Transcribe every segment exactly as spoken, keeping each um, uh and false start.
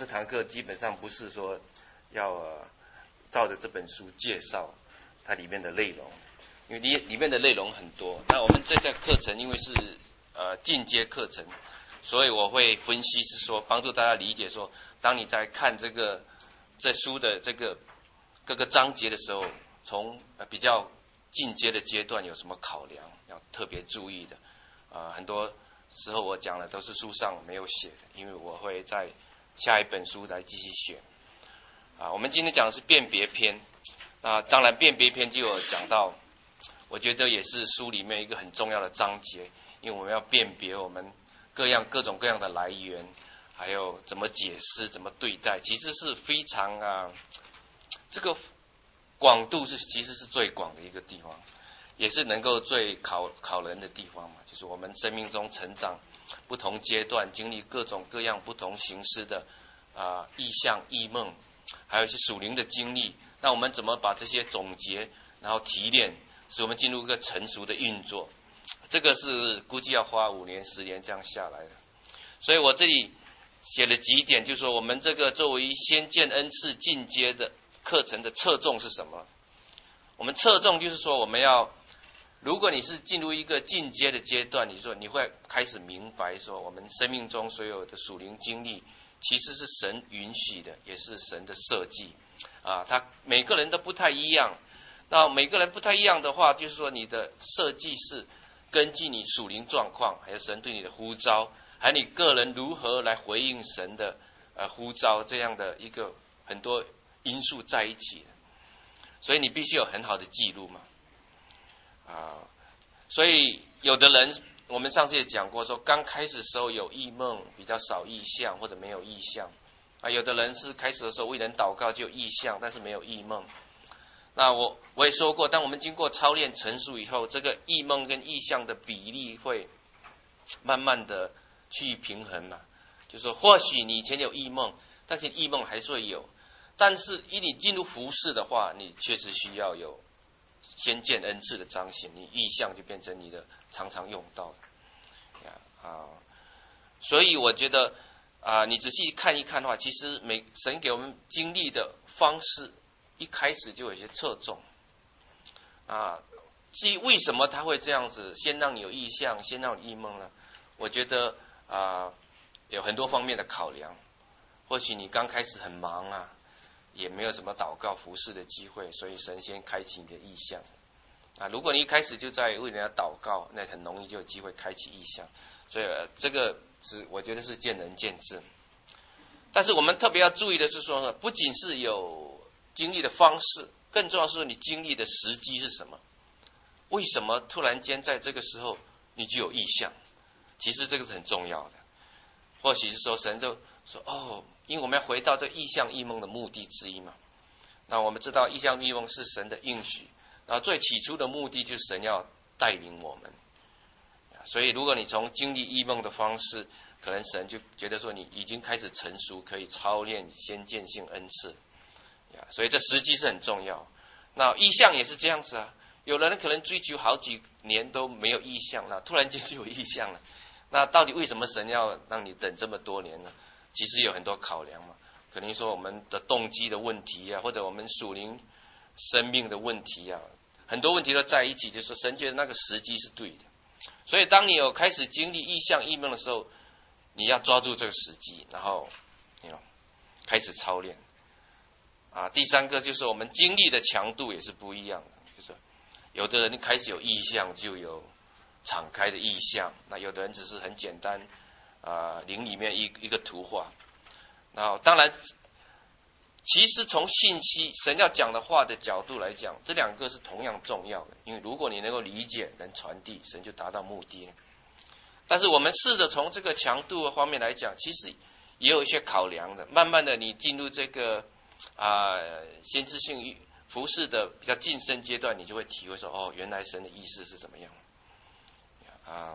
这堂课基本上不是说要、呃、照着这本书介绍它里面的内容，因为里里面的内容很多。那我们这节课程因为是呃进阶课程，所以我会分析是说帮助大家理解说，当你在看这个这书的这个各个章节的时候，从、呃、比较进阶的阶段有什么考量要特别注意的。啊、呃，很多时候我讲的都是书上没有写的，因为我会在下一本书来继续选。啊，我们今天讲的是辨别篇。啊，当然辨别篇就有讲到，我觉得也是书里面一个很重要的章节，因为我们要辨别我们各样各种各样的来源，还有怎么解释、怎么对待，其实是非常啊，这个广度是其实是最广的一个地方。也是能够最考考人的地方嘛，就是我们生命中成长不同阶段，经历各种各样不同形式的啊、呃、意象、异梦，还有一些属灵的经历。那我们怎么把这些总结，然后提炼，使我们进入一个成熟的运作？这个是估计要花五年、十年这样下来的。所以我这里写了几点，就是说我们这个作为先见恩赐进阶的课程的侧重是什么？我们侧重就是说我们要。如果你是进入一个进阶的阶段，你说你会开始明白说，我们生命中所有的属灵经历，其实是神允许的，也是神的设计，啊，他每个人都不太一样。那每个人不太一样的话，就是说你的设计是根据你属灵状况，还有神对你的呼召，还有你个人如何来回应神的呃呼召，这样的一个很多因素在一起的，所以你必须有很好的记录嘛。啊，所以有的人，我们上次也讲过说，刚开始的时候有异梦，比较少异象或者没有异象。啊，有的人是开始的时候为人祷告就有异象，但是没有异梦。那我我也说过，当我们经过操练成熟以后，这个异梦跟异象的比例会慢慢的去平衡嘛。就是说，或许你以前有异梦，但是异梦还是会有，但是以你进入服事的话，你确实需要有先见恩赐的彰显，你意象就变成你的常常用到的啊。所以我觉得啊，你仔细看一看的话，其实每神给我们经历的方式，一开始就有些侧重啊。至于为什么他会这样子，先让你有意象，先让你异梦呢？我觉得啊，有很多方面的考量。或许你刚开始很忙啊。也没有什么祷告服事的机会，所以神先开启你的意象啊。如果你一开始就在为人家祷告，那很容易就有机会开启意象。所以、呃、这个是我觉得是见仁见智。但是我们特别要注意的是说呢，不仅是有经历的方式，更重要是说你经历的时机是什么。为什么突然间在这个时候你就有意象？其实这个是很重要的。或许是说神就说哦。因为我们要回到这异象异梦的目的之一嘛，那我们知道异象异梦是神的应许，然后最起初的目的就是神要带领我们，所以如果你从经历异梦的方式，可能神就觉得说你已经开始成熟，可以操练先见性恩赐，所以这时机是很重要。那异象也是这样子啊，有人可能追求好几年都没有异象，那突然间就有异象了，那到底为什么神要让你等这么多年呢？其实有很多考量嘛，可能说我们的动机的问题啊，或者我们属灵生命的问题啊，很多问题都在一起，就是说神觉得那个时机是对的。所以当你有开始经历异象异梦的时候，你要抓住这个时机，然后你 you know, 开始操练啊。第三个就是我们经历的强度也是不一样的，就是有的人开始有意象就有敞开的意象，那有的人只是很简单啊，灵里面一一个图画。然后当然其实从信息神要讲的话的角度来讲，这两个是同样重要的，因为如果你能够理解能传递，神就达到目的了。但是我们试着从这个强度的方面来讲，其实也有一些考量的。慢慢的你进入这个啊、呃、先知性服事的比较晋升阶段，你就会体会说，哦，原来神的意思是怎么样啊。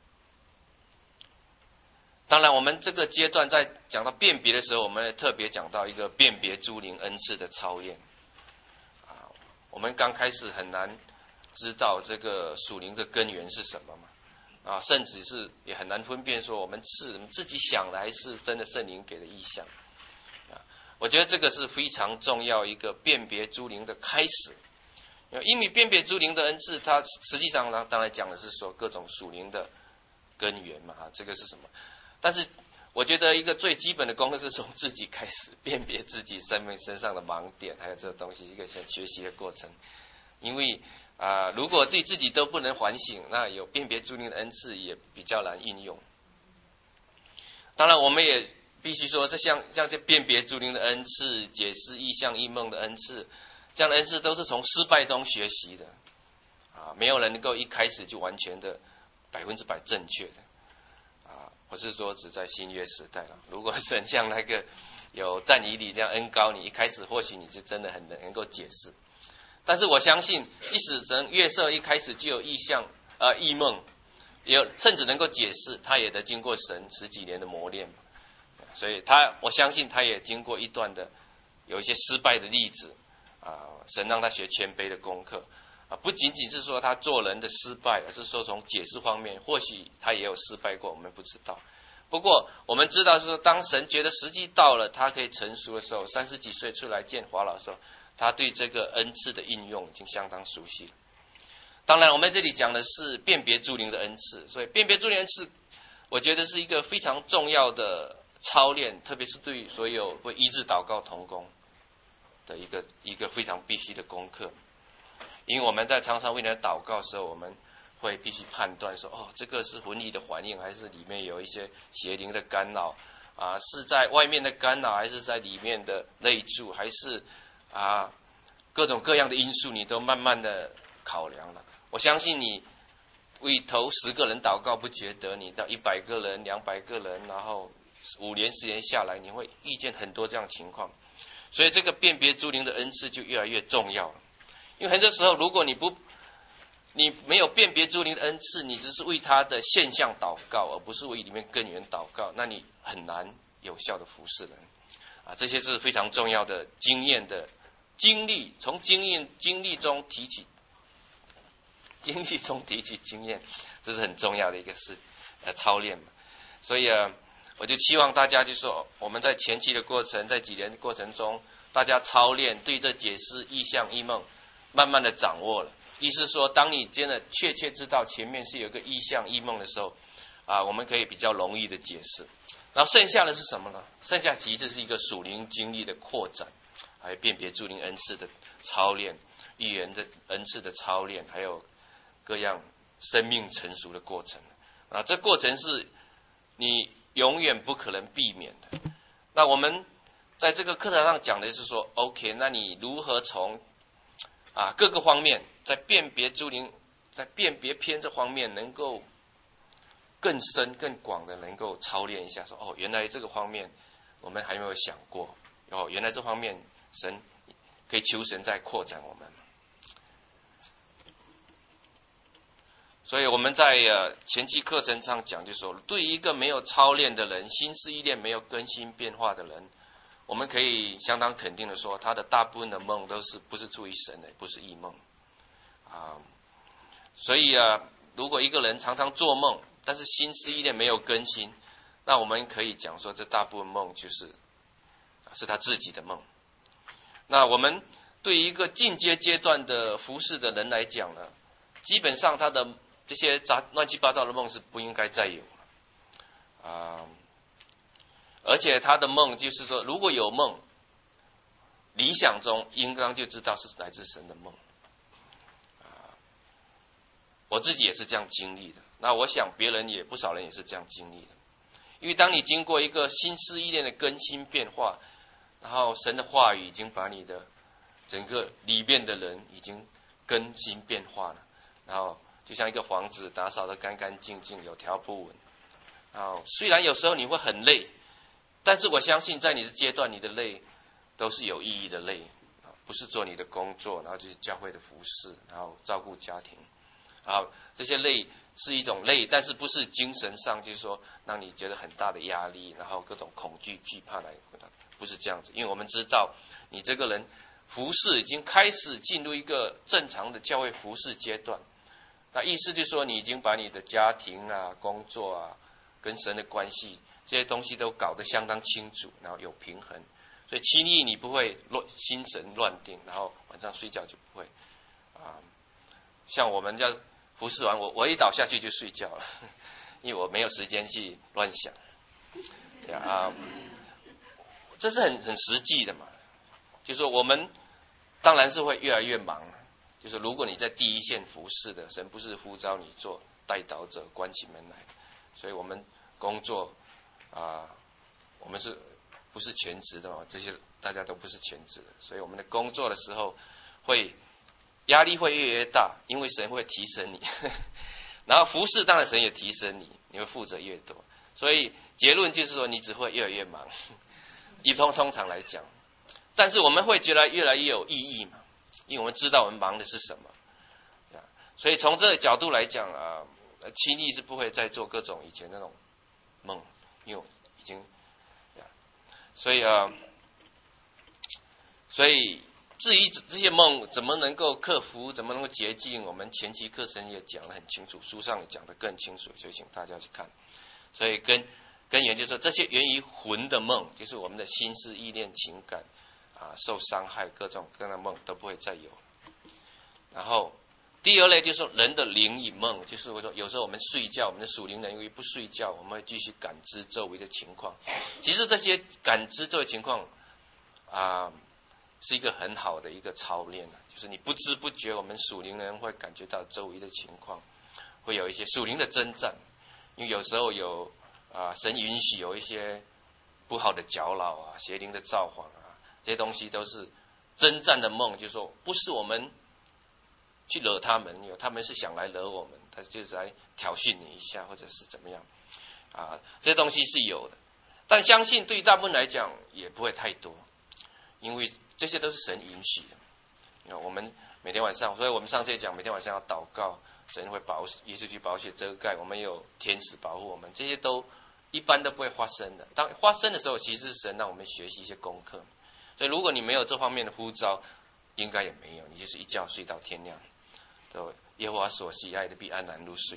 当然我们这个阶段在讲到辨别的时候，我们特别讲到一个辨别诸灵恩赐的操练啊。我们刚开始很难知道这个属灵的根源是什么嘛，啊，甚至是也很难分辨说我们是自己想来是真的圣灵给的意象我觉得这个是非常重要一个辨别诸灵的开始。因为辨别诸灵的恩赐，它实际上呢，当然讲的是说各种属灵的根源嘛，啊，这个是什么？但是我觉得一个最基本的功课是从自己开始，辨别自己生命身上的盲点，还有这个东西，一个学习的过程。因为啊、呃，如果对自己都不能反省，那有辨别诸灵的恩赐也比较难应用。当然，我们也必须说，这像像这辨别诸灵的恩赐、解释异象异梦的恩赐，这样的恩赐都是从失败中学习的，啊，没有人能够一开始就完全的百分之百正确的，啊，不是说只在新约时代了。如果神像那个有但以理这样恩膏你，一开始或许你是真的很能够解释，但是我相信，即使神约瑟一开始就有异象、呃异梦，有甚至能够解释，他也得经过神十几年的磨练，所以他我相信他也经过一段的有一些失败的例子。啊，神让他学谦卑的功课，啊，不仅仅是说他做人的失败，而是说从解释方面，或许他也有失败过，我们不知道。不过我们知道，是说当神觉得时机到了，他可以成熟的时候，三十几岁出来见华老的时候，他对这个恩赐的应用已经相当熟悉了。当然，我们这里讲的是辨别诸灵的恩赐，所以辨别诸灵恩赐，我觉得是一个非常重要的操练，特别是对于所有为医治祷告同工的一个一个非常必须的功课。因为我们在常常为人祷告的时候，我们会必须判断说，哦，这个是魂力的反应，还是里面有一些邪灵的干扰啊？是在外面的干扰，还是在里面的内住，还是啊各种各样的因素，你都慢慢的考量了。我相信你为头十个人祷告，不觉得你到一百个人、两百个人，然后五年、十年下来，你会遇见很多这样的情况。所以这个辨别诸灵的恩赐就越来越重要了。因为很多时候，如果你不你没有辨别诸灵的恩赐，你只是为他的现象祷告，而不是为里面根源祷告，那你很难有效的服侍人啊。这些是非常重要的经验的经历，从经验经历中提起经历中提起经验，这是很重要的一个事呃操练嘛。所以啊，我就期望大家就说，我们在前期的过程，在几年的过程中，大家操练对这解释异象异梦，慢慢的掌握了。意思说，当你真的确切知道前面是有个异象异梦的时候，啊，我们可以比较容易的解释。然后剩下的是什么呢？剩下其实是一个属灵经历的扩展，还有辨别诸灵恩赐的操练，预言的恩赐的操练，还有各样生命成熟的过程。啊，这过程是你永远不可能避免的。那我们在这个课堂上讲的是说 ，OK， 那你如何从啊各个方面，在辨别诸灵，在辨别篇这方面，能够更深更广的能够操练一下，说哦，原来这个方面我们还没有想过，哦，原来这方面神可以求神在扩展我们。所以我们在呃前期课程上讲，就说对于一个没有操练的人，心思意念没有更新变化的人，我们可以相当肯定的说，他的大部分的梦都是不是出于神的，不是异梦啊。所以啊，如果一个人常常做梦，但是心思意念没有更新，那我们可以讲说，这大部分梦就是是他自己的梦。那我们对于一个进阶阶段的服侍的人来讲呢，基本上他的这些杂乱七八糟的梦是不应该再有了啊。而且他的梦就是说，如果有梦，理想中应当就知道是来自神的梦啊。我自己也是这样经历的，那我想别人也不少人也是这样经历的。因为当你经过一个心思意念的更新变化，然后神的话语已经把你的整个里面的人已经更新变化了，然后就像一个房子打扫得干干净净，有条不紊。啊，虽然有时候你会很累，但是我相信在你的阶段，你的累都是有意义的累，不是做你的工作，然后就是教会的服事，然后照顾家庭。啊，这些累是一种累，但是不是精神上就是说让你觉得很大的压力，然后各种恐惧惧怕来，不是这样子。因为我们知道你这个人服事已经开始进入一个正常的教会服事阶段，那意思就是说你已经把你的家庭啊、工作啊跟神的关系这些东西都搞得相当清楚，然后有平衡。 所以七逆你不会乱心神乱定，然后晚上睡觉就不会啊。像我们要服侍完，我我一倒下去就睡觉了，因为我没有时间去乱想。呀啊，这是很很实际的嘛。就是说我们当然是会越来越忙。就是如果你在第一线服侍的，神不是呼召你做代祷者，关起门来，所以我们工作啊，我们是不是全职的嘛？这些大家都不是全职的，所以我们的工作的时候会压力会越来越大，因为神会提升你，然后服侍当然神也提升你，你会负责越多，所以结论就是说你只会越来越忙，一通通常来讲，但是我们会觉得越来越有意义嘛。因为我们知道我们忙的是什么，所以从这个角度来讲啊，七逆是不会再做各种以前那种梦，因为已经，所以啊，所以至于这些梦怎么能够克服，怎么能够洁净，我们前期课程也讲得很清楚，书上也讲得更清楚，所以请大家去看。所以根根源就是说，这些源于魂的梦，就是我们的心思、意念、情感。啊，受伤害各种各样的梦都不会再有。然后第二类就是说人的灵与梦，就是我说有时候我们睡觉，我们的属灵人因为不睡觉，我们会继续感知周围的情况。其实这些感知周围情况啊，是一个很好的一个操练，就是你不知不觉，我们属灵人会感觉到周围的情况，会有一些属灵的征战。因为有时候有啊，神允许有一些不好的搅扰啊，邪灵的造访啊。这些东西都是征战的梦，就是说不是我们去惹他们，有他们是想来惹我们，他就是来挑衅你一下，或者是怎么样啊？这些东西是有的，但相信对大部分来讲也不会太多，因为这些都是神允许的。我们每天晚上，所以我们上次也讲，每天晚上要祷告，神会保耶稣基督宝血遮盖，我们有天使保护我们，这些都一般都不会发生的。当发生的时候，其实是神让我们学习一些功课。所以如果你没有这方面的呼召，应该也没有，你就是一觉睡到天亮。对，耶和华所喜爱的必安然入睡。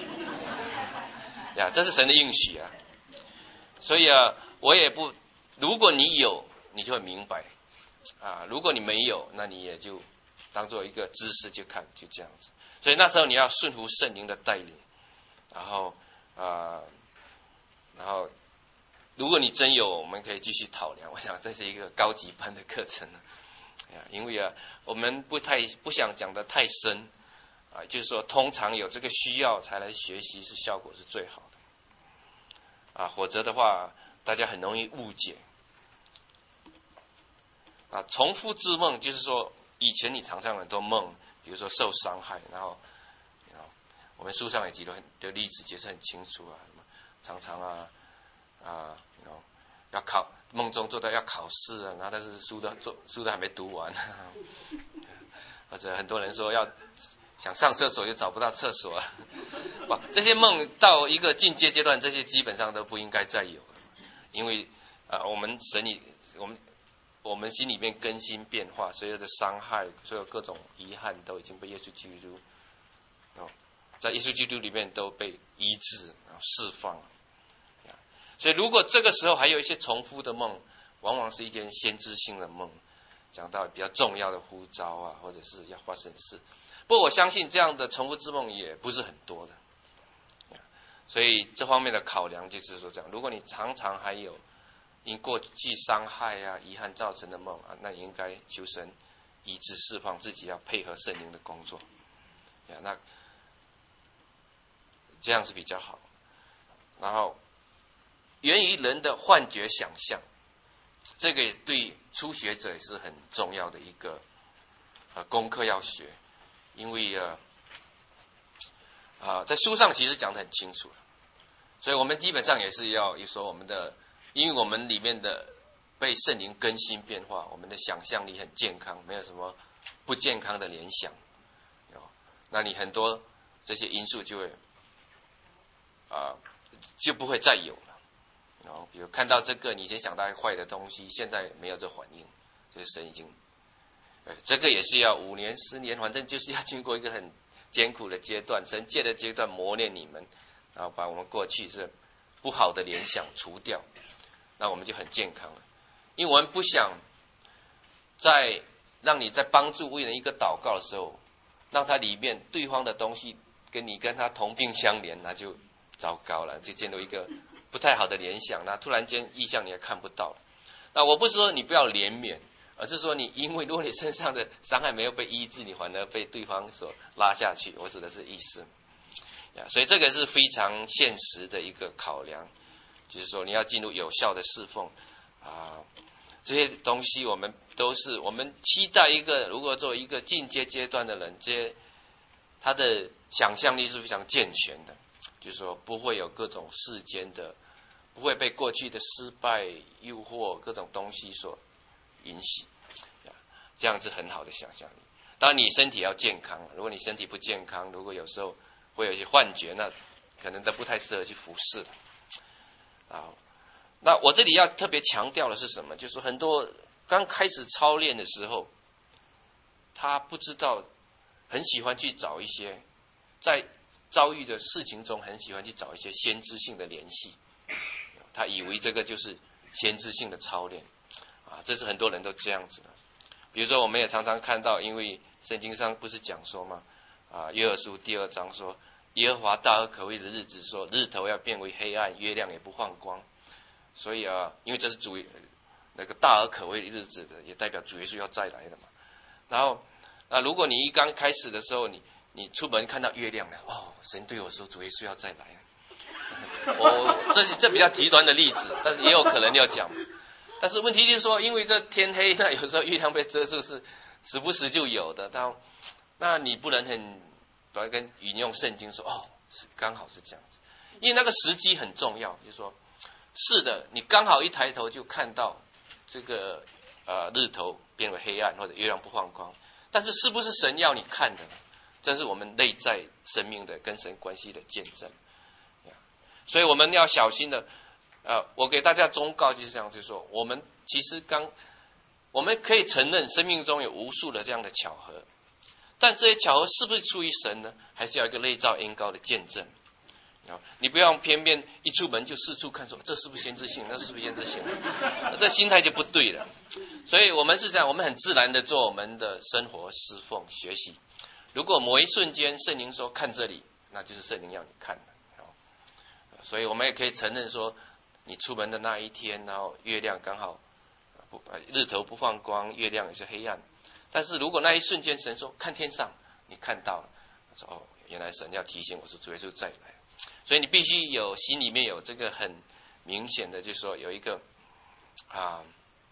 呀，这是神的应许啊。所以啊，我也不，如果你有，你就会明白啊；如果你没有，那你也就当做一个知识就看，就这样子。所以那时候你要顺服圣灵的带领，然后啊，然后。如果你真有，我们可以继续讨论。我想这是一个高级班的课程，因为啊，我们不太不想讲得太深啊，就是说，通常有这个需要才来学习，是效果是最好的啊，否则的话，大家很容易误解啊。重复之梦就是说，以前你常常很多梦，比如说受伤害，然后，然后我们书上也举了很多例子，解释很清楚啊，什么常常啊。啊，要考梦中做到要考试啊，然后但是书都做书都还没读完，或者很多人说要想上厕所又找不到厕所啊，哇，这些梦到一个进阶阶段，这些基本上都不应该再有了，因为啊、呃，我们神里我们我们心里面更新变化，所有的伤害，所有各种遗憾都已经被耶稣基督哦，在耶稣基督里面都被医治，然后释放了。所以如果这个时候还有一些重复的梦，往往是一件先知性的梦，讲到比较重要的呼召啊，或者是要发生事。不过我相信这样的重复之梦也不是很多的，所以这方面的考量就是说这样，如果你常常还有因过去伤害啊、遗憾造成的梦啊，那你应该求神医治释放自己，要配合圣灵的工作，那这样是比较好。然后源于人的幻觉想象，这个也对初学者也是很重要的一个呃功课要学，因为呃啊在书上其实讲得很清楚了，所以我们基本上也是要说我们的，因为我们里面的被圣灵更新变化，我们的想象力很健康，没有什么不健康的联想，那你很多这些因素就会啊就不会再有了。哦，比如看到这个，你以前想到坏的东西，现在没有这反应，就是神已经，呃，这个也是要五年、十年，反正就是要经过一个很艰苦的阶段，神借的阶段磨练你们，然后把我们过去是不好的联想除掉，那我们就很健康了。 因为我们不想在让你在帮助为人一个祷告的时候，让他里面对方的东西跟你跟他同病相怜，那就糟糕了，就进入一个不太好的联想，那突然间意象你也看不到。那我不是说你不要怜悯，而是说你因为如果你身上的伤害没有被医治，你反而被对方所拉下去，我指的是意思。所以这个是非常现实的一个考量，就是说你要进入有效的侍奉啊，这些东西我们都是我们期待一个，如果作为一个进阶阶段的人，这些他的想象力是非常健全的，就是说不会有各种世间的，不会被过去的失败、诱惑各种东西所引起，这样是很好的想象力。当然你身体要健康，如果你身体不健康，如果有时候会有一些幻觉，那可能都不太适合去服侍了。啊，那我这里要特别强调的是什么？就是很多刚开始操练的时候，他不知道，很喜欢去找一些在遭遇的事情中，很喜欢去找一些先知性的联系。他以为这个就是先知性的操练，啊，这是很多人都这样子的。比如说，我们也常常看到，因为圣经上不是讲说吗？啊，约珥书第二章说，耶和华大而可畏的日子，说日头要变为黑暗，月亮也不放光。所以啊，因为这是主那个大而可畏的日子的，也代表主耶稣要再来的嘛。然后，啊，如果你一刚开始的时候，你你出门看到月亮了，哦，神对我说主耶稣要再来了。我这是这比较极端的例子，但是也有可能要讲。但是问题就是说，因为这天黑，那有时候月亮被遮住是时不时就有的。但那你不能很不要跟引用圣经说哦，是刚好是这样子，因为那个时机很重要。就是说，是的，你刚好一抬头就看到这个呃日头变为黑暗，或者月亮不放光。但是是不是神要你看的？这是我们内在生命的跟神关系的见证。所以我们要小心的。呃，我给大家忠告就是这样，就是说，我们其实刚我们可以承认生命中有无数的这样的巧合，但这些巧合是不是出于神呢？还是要一个内照恩膏的见证。你不要偏偏一出门就四处看说这是不是先知性，那是不是先知性，这心态就不对了。所以我们是这样，我们很自然的做我们的生活、侍奉、学习。如果某一瞬间圣灵说看这里，那就是圣灵要你看的。所以我们也可以承认说，你出门的那一天，然后月亮刚好不日头不放光，月亮也是黑暗。但是如果那一瞬间神说看天上，你看到了，说哦，原来神要提醒我说主耶稣再来。所以你必须有心里面有这个很明显的，就是说有一个啊，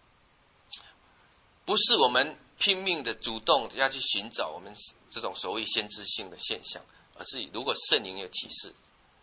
不是我们拼命的主动要去寻找我们这种所谓先知性的现象，而是如果圣灵有启示。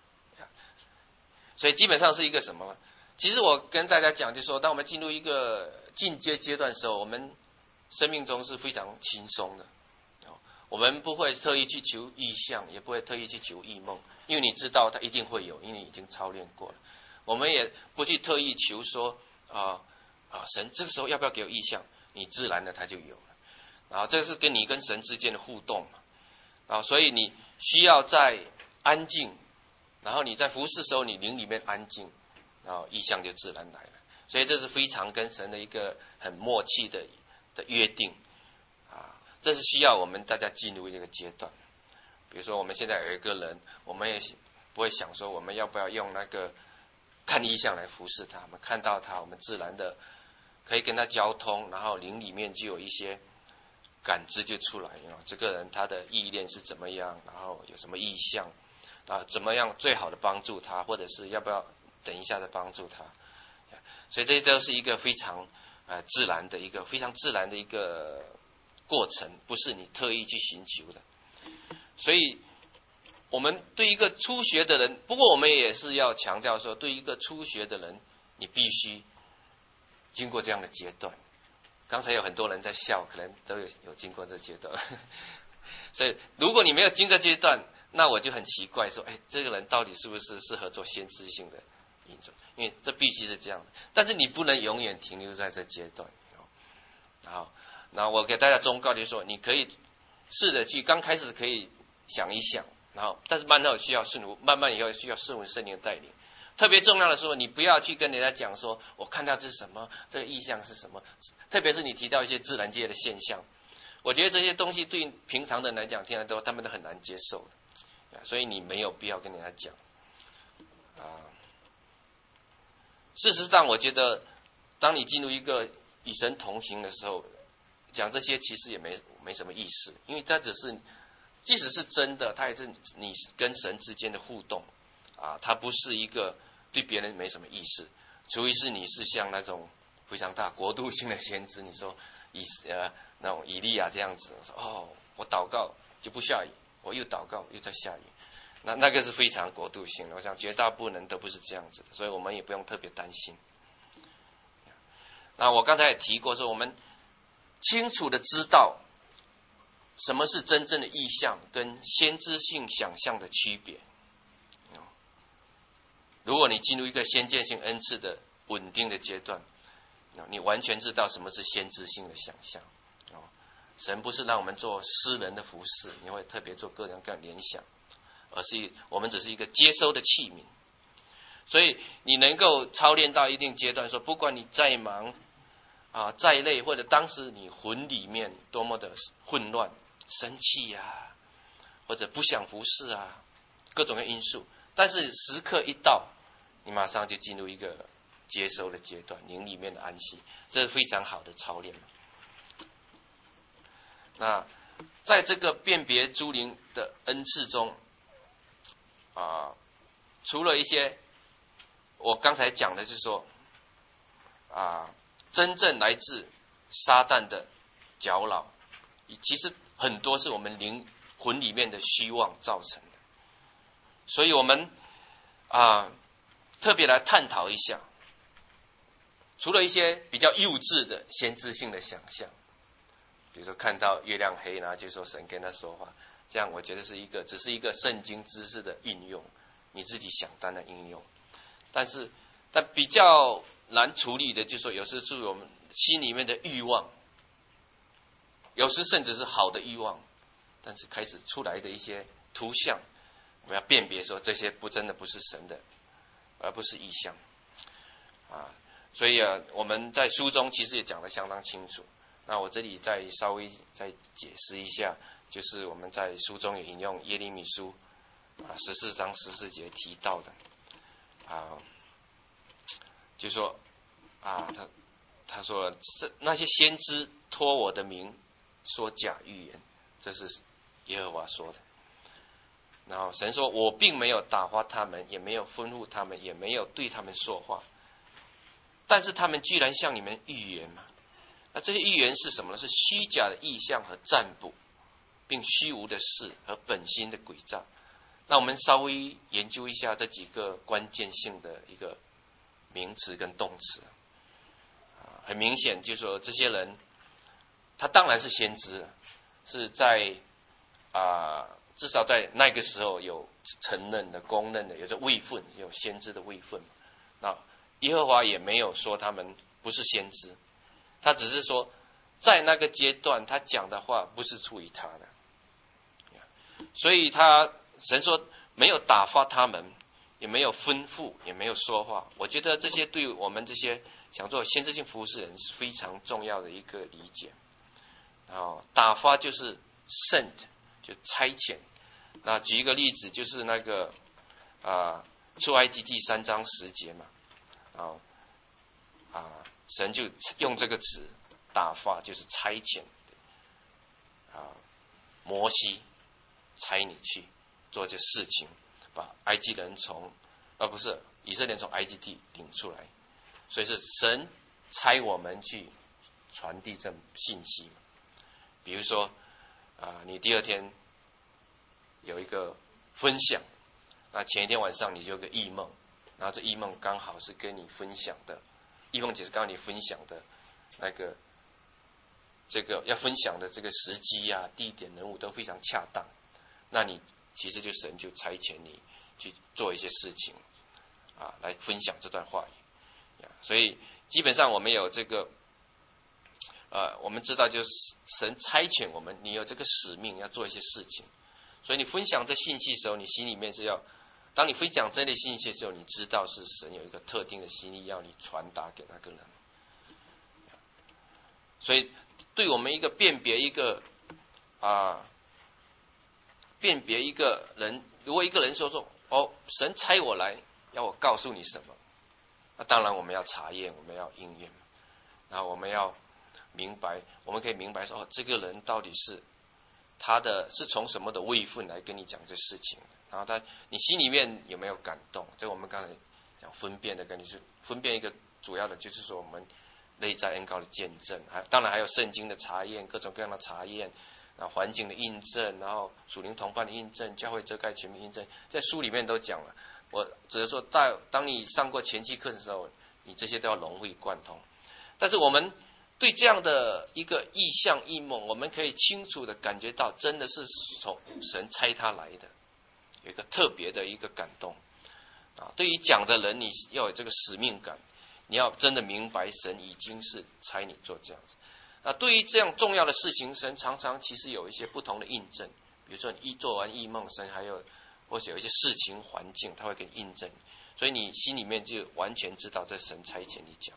所以基本上是一个什么？其实我跟大家讲，就是说，当我们进入一个进阶阶段的时候，我们生命中是非常轻松的。我们不会特意去求异象，也不会特意去求异梦，因为你知道它一定会有，因为你已经操练过了。我们也不去特意求说啊啊，神这个时候要不要给我异象？你自然的它就有了。然后这是跟你跟神之间的互动嘛。啊，所以你需要在安静。然后你在服侍的时候，你灵里面安静，然后意象就自然来了。所以这是非常跟神的一个很默契的的约定啊，这是需要我们大家进入这个阶段。比如说我们现在有一个人，我们也不会想说我们要不要用那个看意象来服侍他，我们看到他，我们自然的可以跟他交通，然后灵里面就有一些感知就出来，这个人他的意念是怎么样，然后有什么意象。啊，怎么样最好的帮助他，或者是要不要等一下再帮助他？所以这都是一个非常呃自然的一个非常自然的一个过程，不是你特意去寻求的。所以，我们对一个初学的人，不过我们也是要强调说，对一个初学的人，你必须经过这样的阶段。刚才有很多人在笑，可能都有有经过这阶段。所以，如果你没有经过阶段，那我就很奇怪，说，哎，这个人到底是不是适合做先知性的引主？因为这必须是这样的，但是你不能永远停留在这阶段。好，那我给大家忠告就是说，你可以试着去，刚开始可以想一想，然后，但是慢慢需要顺服，慢慢以后需要顺服圣灵的带领， 特别重要的时候，你不要去跟人家讲说，我看到这是什么，这个意象是什么。特别是你提到一些自然界的现象，我觉得这些东西对平常的人来讲，听了都他们都很难接受的，所以你没有必要跟人家讲。啊，事实上，我觉得当你进入一个与神同行的时候，讲这些其实也没没什么意思，因为它只是，即使是真的，它也是你跟神之间的互动。啊，它不是一个对别人没什么意思，除非是你是像那种非常大国度性的先知，你说以呃那种以利亚这样子，说哦，我祷告就不下雨，我又祷告又在下雨，那那个是非常国度性的。我想绝大部分人都不是这样子的，所以我们也不用特别担心。那我刚才也提过说，我们清楚的知道什么是真正的意象跟先知性想象的区别。如果你进入一个先见性恩赐的稳定的阶段，你完全知道什么是先知性的想象。神不是让我们做私人的服事，你会特别做各种各样的联想，而是我们只是一个接收的器皿。所以你能够操练到一定阶段，说不管你再忙啊、再累，或者当时你魂里面多么的混乱、生气呀、啊，或者不想服事啊，各种的因素，但是时刻一到，你马上就进入一个接收的阶段，灵里面的安息，这是非常好的操练。那在这个辨别诸灵的恩赐中，啊、呃，除了一些我刚才讲的，是说啊、呃，真正来自撒旦的搅扰，其实很多是我们灵魂里面的虚妄造成的，所以我们啊。呃特别来探讨一下，除了一些比较幼稚的先知性的想象，比如说看到月亮黑，然后就说神跟他说话，这样我觉得是一个只是一个圣经知识的应用，你自己想当的应用。但是，但比较难处理的，就是说有时是我们心里面的欲望，有时甚至是好的欲望，但是开始出来的一些图像，我们要辨别说这些不真的不是神的。而不是意象，啊，所以啊，我们在书中其实也讲得相当清楚。那我这里再稍微再解释一下，就是我们在书中也引用耶利米书啊十四章十四节提到的，啊，就说啊，他他说这那些先知托我的名说假预言，这是耶和华说的。然后神说，我并没有打发他们，也没有吩咐他们，也没有对他们说话，但是他们居然向你们预言嘛。那这些预言是什么呢？是虚假的意象和占卜，并虚无的事和本心的诡诈。那我们稍微研究一下这几个关键性的一个名词跟动词。啊，很明显就是说这些人，他当然是先知，是在啊。至少在那个时候有承认的、公认的，有着位分，有先知的位分。那耶和华也没有说他们不是先知，他只是说在那个阶段他讲的话不是出于他的，所以他神说没有打发他们，也没有吩咐，也没有说话。我觉得这些对我们这些想做先知性服事人是非常重要的一个理解。然后打发就是 sent。就差遣。那举一个例子，就是那个啊，出埃及记三章十节嘛，啊啊，神就用这个词打发，就是差遣啊，摩西差你去做这事情，把埃及人从而、啊、不是以色列人从埃及地领出来，所以是神差我们去传递这信息。比如说。啊，你第二天有一个分享，那前一天晚上你就有个异梦，然后这异梦刚好是跟你分享的，异梦解释刚刚你分享的那个这个要分享的这个时机啊、地点、人物都非常恰当，那你其实就神就差遣你去做一些事情啊，来分享这段话语。所以基本上我们有这个。呃，我们知道就是神差遣我们，你有这个使命要做一些事情，所以你分享这信息的时候，你心里面是要当你分享这类信息的时候，你知道是神有一个特定的心意要你传达给那个人。所以，对我们一个辨别一个啊，辨别一个人，如果一个人说说哦，神差我来，要我告诉你什么？那当然我们要查验，我们要应验，然后我们要明白，我们可以明白说，哦，这个人到底是他的是从什么的位分来跟你讲这事情，然后他你心里面有没有感动？这我们刚才讲分辨的，跟你是分辨一个主要的，就是说我们内在恩膏的见证，还当然还有圣经的查验，各种各样的查验，啊，环境的印证，然后属灵同伴的印证，教会遮盖全面印证，在书里面都讲了。我只是说，当当你上过前期课的时候，你这些都要融会贯通。但是我们对这样的一个意象异梦，我们可以清楚的感觉到，真的是从神差他来的，有一个特别的一个感动啊。对于讲的人，你要有这个使命感，你要真的明白神已经是差你做这样子。啊，对于这样重要的事情，神常常其实有一些不同的印证。比如说，你一做完异梦，神还有或者有一些事情环境，他会给你印证，所以你心里面就完全知道这神差遣你讲。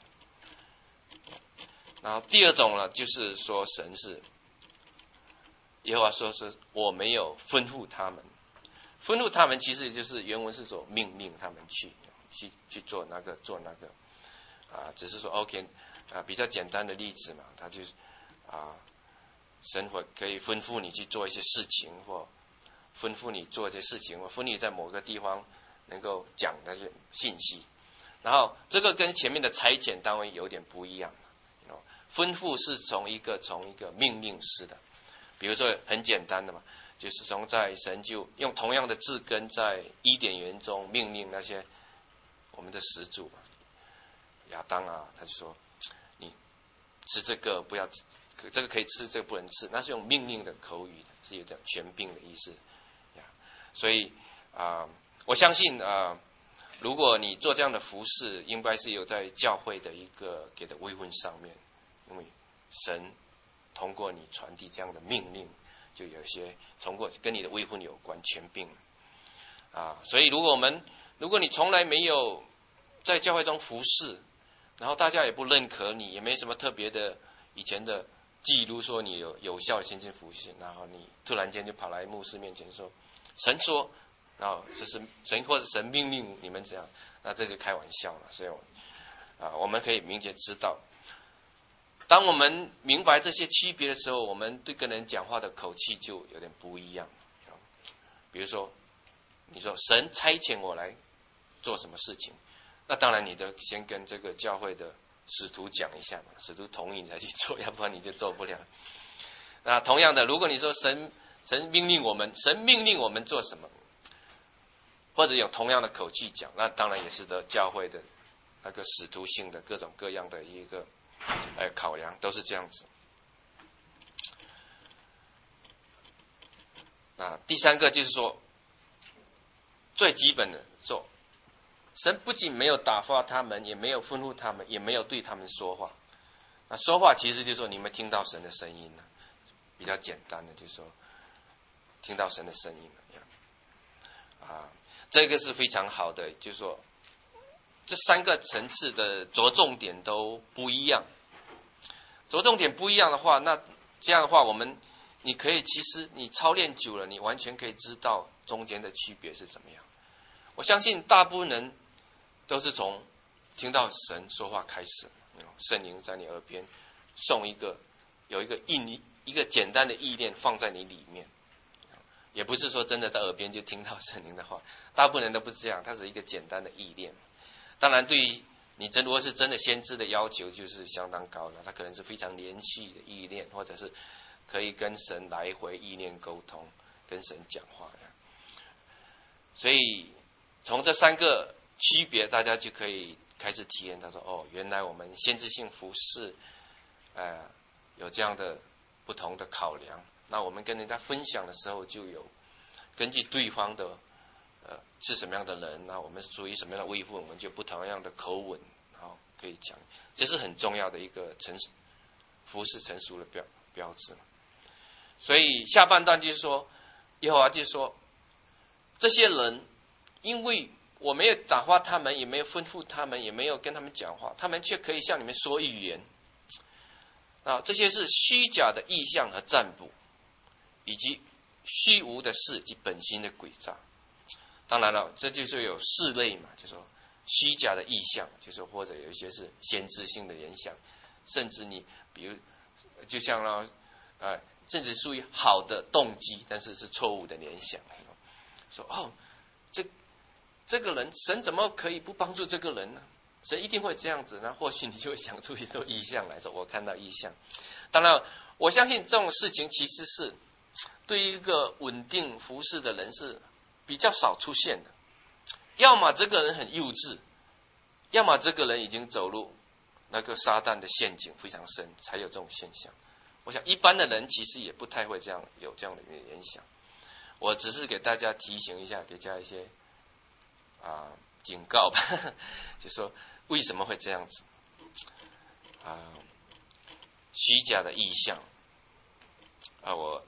然后第二种呢，就是说神是耶和华说是我没有吩咐他们，吩咐他们其实就是原文是说命令他们去去去做那个做那个啊，只是说 OK 啊，比较简单的例子嘛，他就是啊，神会可以吩咐你去做一些事情，或吩咐你做一些事情，或吩咐你在某个地方能够讲那些信息。然后这个跟前面的差遣单位有点不一样，吩咐是从一个从一个命令式的，比如说很简单的嘛，就是从在神就用同样的字根在伊甸园中命令那些我们的始祖嘛，亚当啊，他就说你吃这个不要，这个可以吃，这个不能吃，那是用命令的口语的，是有点权柄的意思呀。所以啊、呃，我相信啊、呃，如果你做这样的服事，应该是有在教会的一个给的位分上面，因为神通过你传递这样的命令，就有一些通过跟你的位分有关权柄啊。所以如果我们如果你从来没有在教会中服事，然后大家也不认可你，也没什么特别的以前的记录说你有有效的先进服事，然后你突然间就跑来牧师面前说神说，然后这是神或者神命令你们这样，那这就开玩笑了。所以我啊，我们可以明确知道，当我们明白这些区别的时候，我们对跟人讲话的口气就有点不一样。比如说你说神差遣我来做什么事情，那当然你得先跟这个教会的使徒讲一下嘛，使徒同意你才去做，要不然你就做不了。那同样的，如果你说神神命令我们，神命令我们做什么，或者有同样的口气讲，那当然也是的教会的那个使徒性的各种各样的一个呃考量，都是这样子。啊，第三个就是说，最基本的说，神不仅没有打发他们，也没有吩咐他们，也没有对他们说话。那说话其实就是说你们听到神的声音了，比较简单的就是说听到神的声音了啊，这个是非常好的，就是说这三个层次的着重点都不一样。着重点不一样的话，那这样的话我们你可以其实你操练久了，你完全可以知道中间的区别是怎么样。我相信大部分人都是从听到神说话开始，圣灵在你耳边送一个有一个意一个简单的意念放在你里面，也不是说真的在耳边就听到圣灵的话，大部分人都不是这样，它是一个简单的意念。当然对于你真如果是真的先知的要求就是相当高的，它可能是非常连续的意念，或者是可以跟神来回意念沟通，跟神讲话。所以从这三个区别，大家就可以开始体验到说，哦，原来我们先知性服事，呃，有这样的不同的考量。那我们跟人家分享的时候，就有根据对方的呃是什么样的人，那我们是属于什么样的位分，我们就不同样的口吻，然后可以讲，这是很重要的一个成服事成熟的标标志。所以下半段就是说，耶和华就说，这些人因为我没有打发他们，也没有吩咐他们，也没有跟他们讲话，他们却可以向你们说预言。啊，这些是虚假的意象和占卜，以及虚无的事及本心的诡诈。当然了，这就是有四类嘛，就说虚假的意象，就是或者有一些是先知性的联想，甚至你比如就像呢，呃，甚至属于好的动机，但是是错误的联想。说哦，这这个人，神怎么可以不帮助这个人呢？神一定会这样子，那或许你就会想出一种意象来说，我看到意象。当然，我相信这种事情其实是对于一个稳定服侍的人是比较少出现的。要么这个人很幼稚，要么这个人已经走入那个撒旦的陷阱非常深，才有这种现象。我想一般的人其实也不太会这样有这样的联想。我只是给大家提醒一下，给大家一些啊、呃、警告吧，就说为什么会这样子啊、呃？虚假的意象啊，我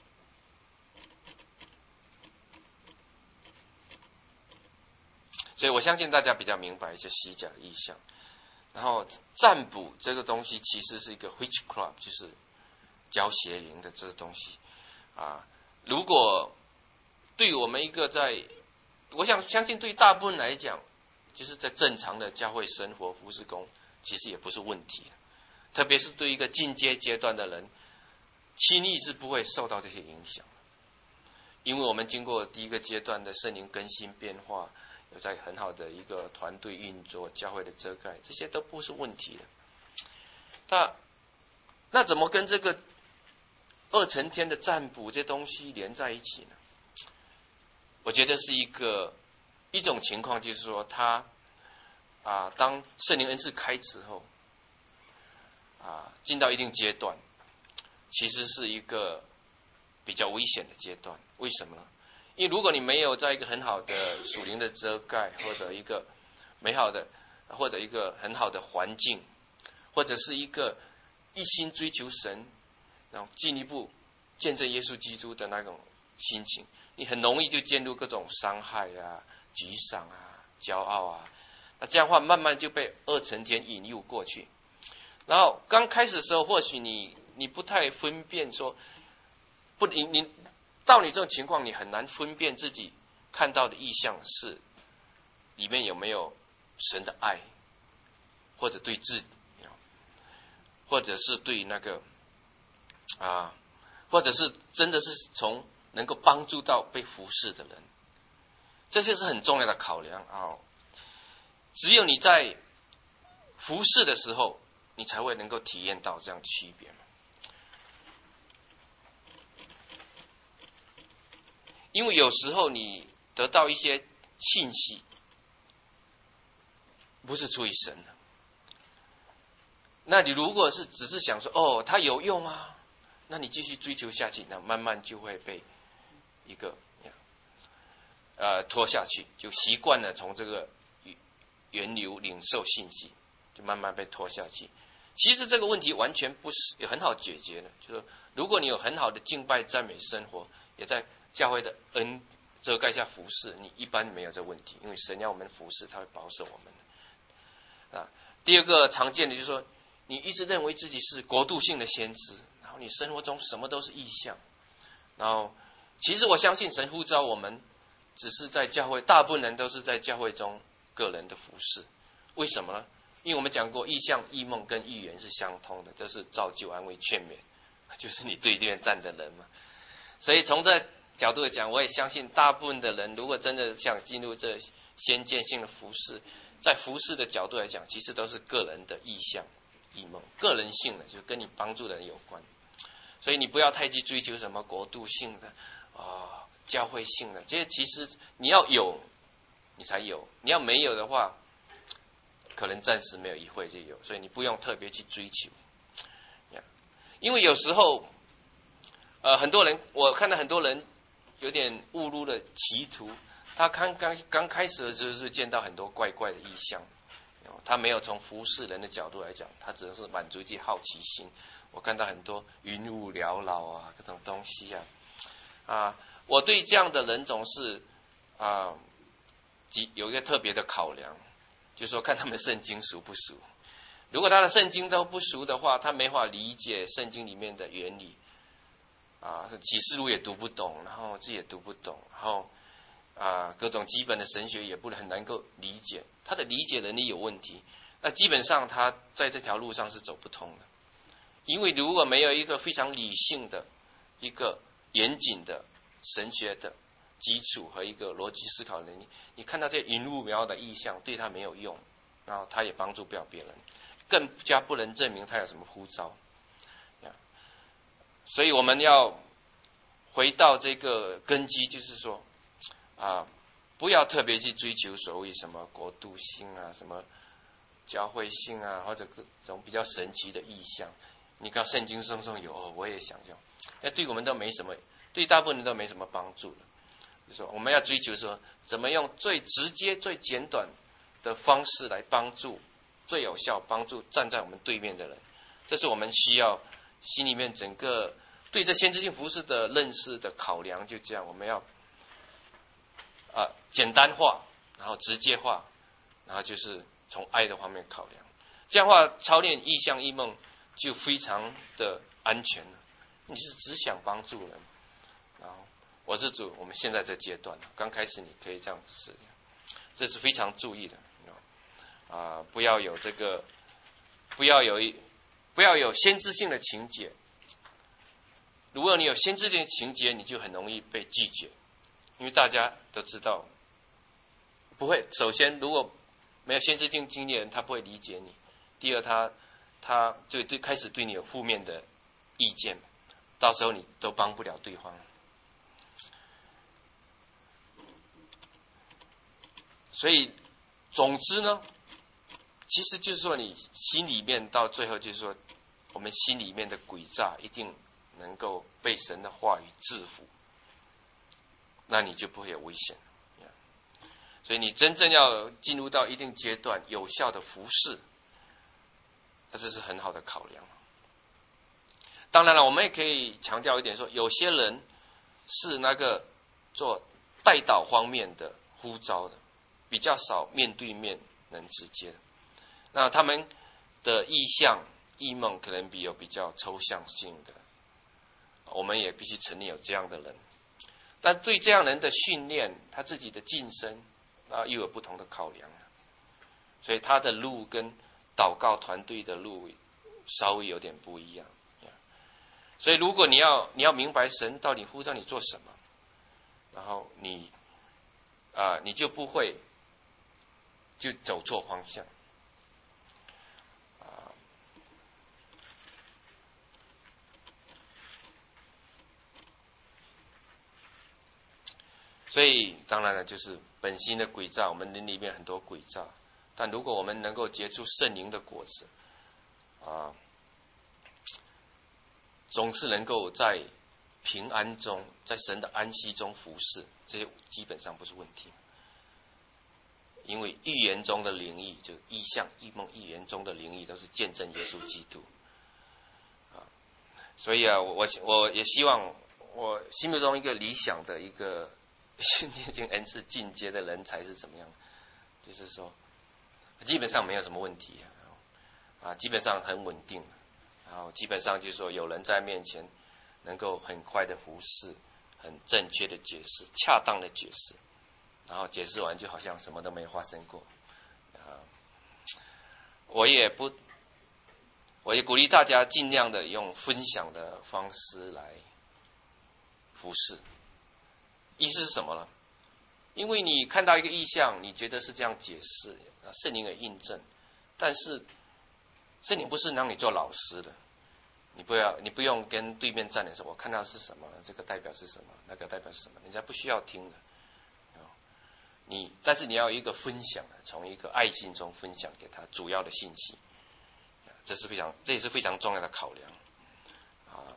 所以我相信大家比较明白一些虚假的意象。然后占卜这个东西其实是一个 witchcraft， 就是教邪灵的这个东西啊。如果对我们一个在，我想相信对大部分来讲，就是在正常的教会生活服事工，其实也不是问题。特别是对一个进阶阶段的人，轻易是不会受到这些影响，因为我们经过第一个阶段的圣灵更新变化，有在很好的一个团队运作，教会的遮盖，这些都不是问题的。那那怎么跟这个二层天的占卜这东西连在一起呢？我觉得是一个一种情况，就是说他啊，当圣灵恩赐开始后啊，进到一定阶段，其实是一个比较危险的阶段。为什么呢？因为如果你没有在一个很好的属灵的遮盖，或者一个美好的，或者一个很好的环境，或者是一个一心追求神，然后进一步见证耶稣基督的那种心情，你很容易就陷入各种伤害啊、沮丧啊、骄傲啊。那这样的话，慢慢就被二层天引诱过去。然后刚开始的时候，或许你你不太分辨说，不，你你到你这种情况，你很难分辨自己看到的意象是里面有没有神的爱，或者对自己，或者是对那个啊，或者是真的是从能够帮助到被服侍的人，这些是很重要的考量啊。只有你在服侍的时候，你才会能够体验到这样的区别。因为有时候你得到一些信息，不是出于神的，那你如果是只是想说哦，它有用啊，那你继续追求下去，那慢慢就会被一个呃拖下去，就习惯了从这个源流领受信息，就慢慢被拖下去。其实这个问题完全不是也很好解决的，就是如果你有很好的敬拜赞美生活，也在教会的恩遮盖下服侍，你一般没有这个问题，因为神要我们服侍，他会保守我们的。啊，第二个常见的就是说，你一直认为自己是国度性的先知，然后你生活中什么都是异象，然后其实我相信神呼召我们，只是在教会，大部分人都是在教会中个人的服侍。为什么呢？因为我们讲过，异象、异梦跟预言是相通的，这是造就、安慰、劝勉，就是你对这边站的人嘛。所以从这角度来讲，我也相信大部分的人，如果真的想进入这先见性的服侍，在服侍的角度来讲，其实都是个人的意象、异梦，个人性的，就是跟你帮助的人有关。所以你不要太去追求什么国度性的啊、哦、教会性的，这些其实你要有，你才有；你要没有的话，可能暂时没有一会就有，所以你不用特别去追求。因为有时候，呃，很多人我看到很多人有点误入了歧途，他刚刚刚开始的时候是见到很多怪怪的意象，他没有从服侍人的角度来讲，他只能是满足自己好奇心。我看到很多云雾缭绕啊，各种东西啊，啊，我对这样的人总是啊有一个特别的考量，就是说看他们圣经熟不熟。如果他的圣经都不熟的话，他没法理解圣经里面的原理。啊，启示录也读不懂，然后字也读不懂，然后啊，各种基本的神学也不很能够理解，他的理解能力有问题，那基本上他在这条路上是走不通的。因为如果没有一个非常理性的、一个严谨的神学的基础和一个逻辑思考能力，你看到这云雾描的意象对他没有用，然后他也帮助不了别人，更加不能证明他有什么呼召。所以我们要回到这个根基，就是说啊，不要特别去追求所谓什么国度性啊、什么教会性啊，或者各种比较神奇的意象。你看圣经中中有，哦，我也想要，那对我们都没什么，对大部分人都没什么帮助的。就是说我们要追求说，怎么用最直接、最简短的方式来帮助，最有效帮助站在我们对面的人。这是我们需要心里面整个对这先知性服事的认识的考量，就这样，我们要啊简单化，然后直接化，然后就是从爱的方面考量。这样的话，操练意象异梦就非常的安全了。你是只想帮助人，然后我是主，我们现在这阶段刚开始，你可以这样试，这是非常注意的啊，不要有这个，不要有一。不要有先知性的情节。如果你有先知性的情节，你就很容易被拒绝，因为大家都知道，不会。首先，如果没有先知性经历的人，他不会理解你；第二，他他就对开始对你有负面的意见，到时候你都帮不了对方。所以，总之呢，其实就是说，你心里面到最后就是说，我们心里面的诡诈一定能够被神的话语制服，那你就不会有危险。所以你真正要进入到一定阶段，有效的服事，那这是很好的考量。当然了，我们也可以强调一点说，有些人是那个做代祷方面的呼召的，比较少面对面能直接的。那他们的意象、异梦可能比有比较抽象性的，我们也必须承认有这样的人。但对这样人的训练，他自己的晋升啊，又有不同的考量。所以他的路跟祷告团队的路稍微有点不一样。所以如果你要你要明白神到底呼召你做什么，然后你啊、呃、你就不会就走错方向。所以当然了，就是本心的诡诈，我们人里面很多诡诈，但如果我们能够结出圣灵的果子，啊，总是能够在平安中，在神的安息中服侍，这些基本上不是问题。因为预言中的灵异，就异象、异梦、预言中的灵异，都是见证耶稣基督。啊，所以啊，我我也希望我心目中一个理想的一个念经恩赐进阶的人才是怎么样？就是说，基本上没有什么问题啊，基本上很稳定，然后基本上就是说有人在面前能够很快的服侍，很正确的解释，恰当的解释，然后解释完就好像什么都没发生过。啊，我也不，我也鼓励大家尽量的用分享的方式来服侍。意思是什么呢？因为你看到一个意象，你觉得是这样解释，圣灵也印证，但是圣灵不是让你做老师的，你不要，你不用跟对面站的说，我看到是什么，这个代表是什么，那个代表是什么，人家不需要听的。你，但是你要有一个分享，从一个爱心中分享给他主要的信息，这是非常，这也是非常重要的考量。啊。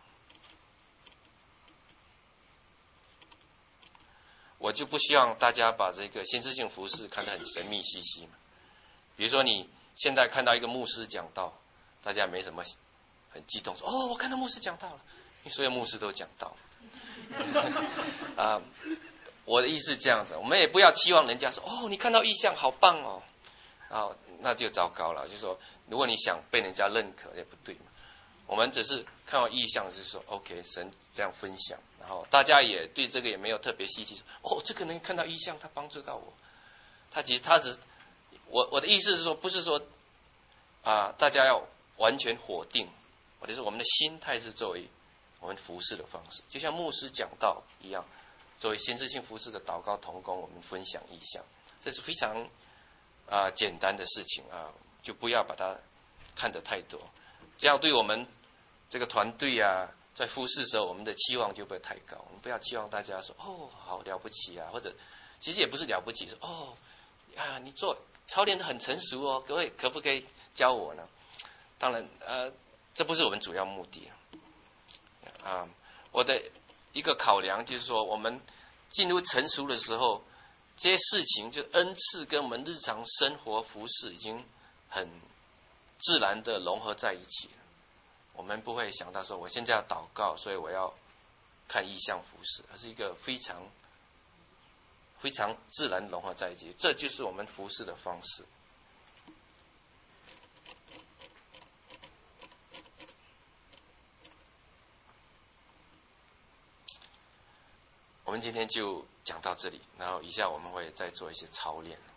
我就不希望大家把这个先知性服事看得很神秘兮兮嘛。比如说你现在看到一个牧师讲道，大家没什么很激动说，哦，我看到牧师讲道了，因为所有牧师都讲道。啊， 我的意思是这样子，我们也不要期望人家说哦，你看到异象好棒哦，然后那就糟糕了。就是说，如果你想被人家认可，也不对嘛。我们只是看到异象，是说 OK， 神这样分享，然后大家也对这个也没有特别稀奇，哦，这个人看到异象，他帮助到我。他其实他只，我我的意思是说，不是说啊、呃，大家要完全否定，或者是我们的心态是作为我们服事的方式，就像牧师讲道一样。作为先知性服事的祷告同工，我们分享异象，这是非常啊、呃、简单的事情啊，就不要把它看得太多，这样对我们这个团队啊，在服事的时候，我们的期望就不会太高。我们不要期望大家说哦好了不起啊，或者其实也不是了不起，说哦啊你做操练得很成熟哦，各位可不可以教我呢？当然呃这不是我们主要目的啊，我的。一个考量就是说，我们进入成熟的时候，这些事情就恩赐跟我们日常生活服事已经很自然的融合在一起了。我们不会想到说，我现在要祷告，所以我要看异象服事，而是一个非常非常自然融合在一起。这就是我们服事的方式。我们今天就讲到这里，然后以下我们会再做一些操练。